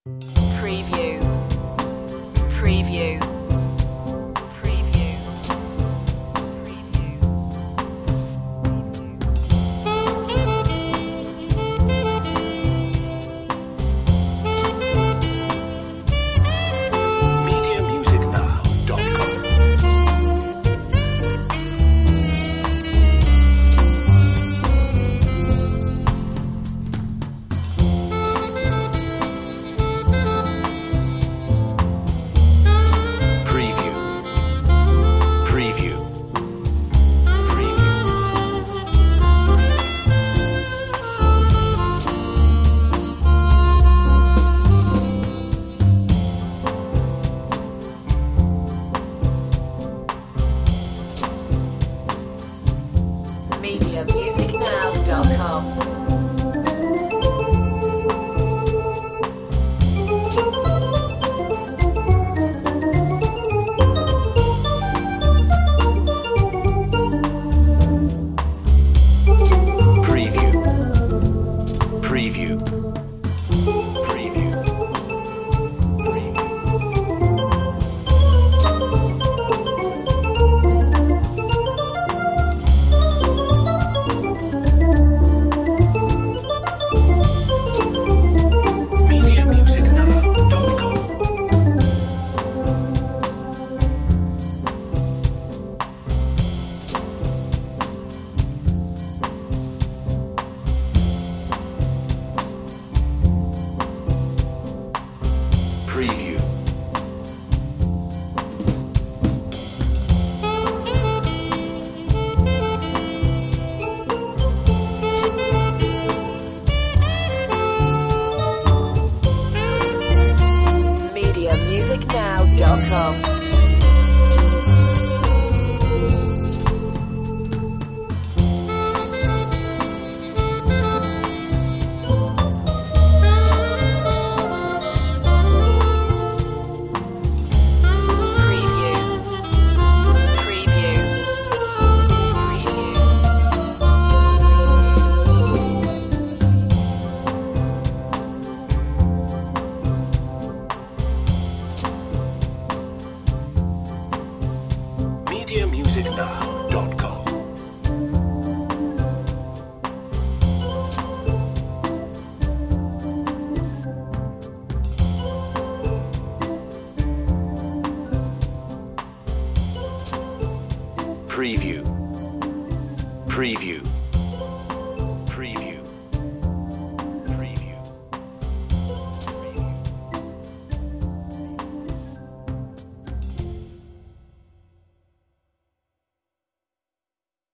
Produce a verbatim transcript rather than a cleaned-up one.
Preview. Preview. Preview. media music now dot com. Preview. Preview. media music now dot com. Preview. Preview. Preview. media music now dot com. Preview. media music now dot com. Preview. Preview. media music now dot com. Preview. Preview.